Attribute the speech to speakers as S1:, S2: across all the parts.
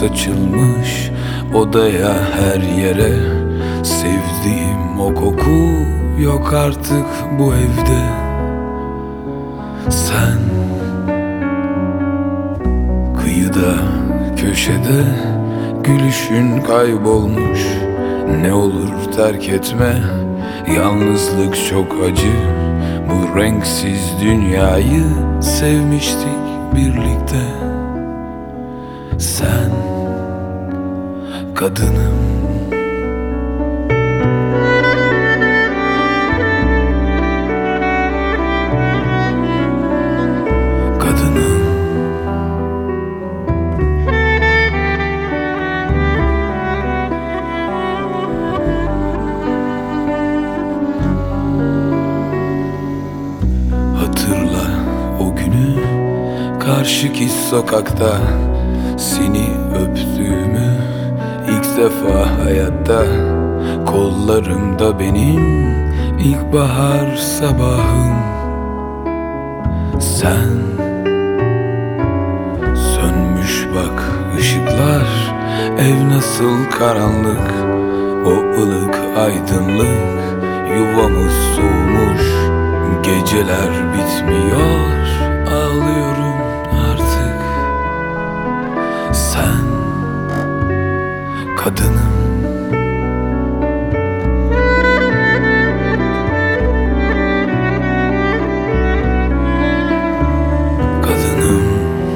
S1: saçılmış odaya, her yere. Sevdiğim o koku yok artık bu evde. Sen kıyıda, köşede, gülüşün kaybolmuş. Ne olur terk etme, yalnızlık çok acı. Bu renksiz dünyayı sevmiştik birlikte. Sen kadınım. Kadınım. Hatırla o günü, karşıki sokakta seni öptüğümü, ilk defa hayatta. Kollarımda benim ilkbahar sabahım. Sen sönmüş bak ışıklar, ev nasıl karanlık. O ılık aydınlık, yuvamız soğumuş. Geceler bitmiyor, ağlıyorum artık. Sen kadınım. Kadınım.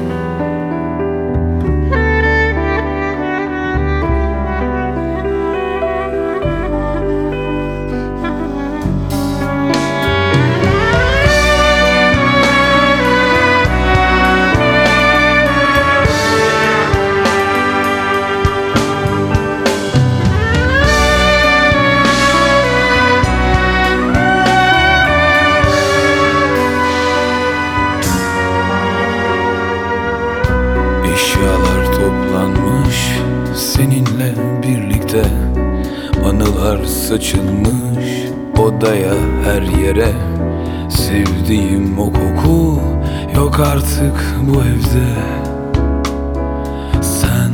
S1: Eşyalar toplanmış seninle birlikte. Anılar saçılmış odaya, her yere. Sevdiğim o koku yok artık bu evde. Sen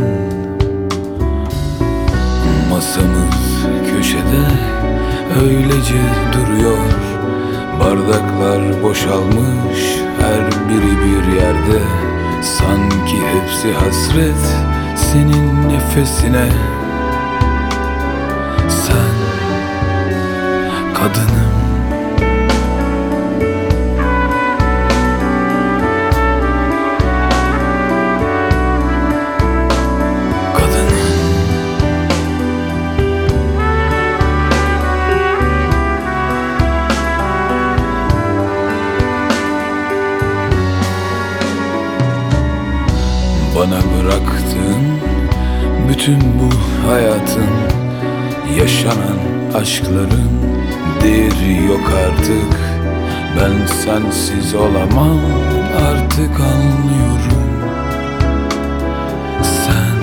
S1: masamız köşede öylece duruyor. Bardaklar boşalmış, her biri bir yerde. Sanki hepsi hasret senin nefesine. Sen kadınım. Kadınım. Bana bıraktığın bütün bu hayatın, yaşanan aşkların değeri yok artık. Ben sensiz olamam artık, anlıyorum. Sen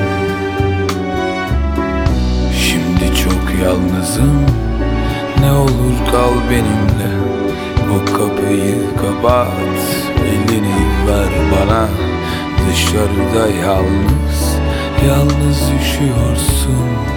S1: şimdi çok yalnızım, ne olur kal benimle. O kapıyı kapat, elini ver bana. Dışarıda yalnız, yalnız üşüyorsun.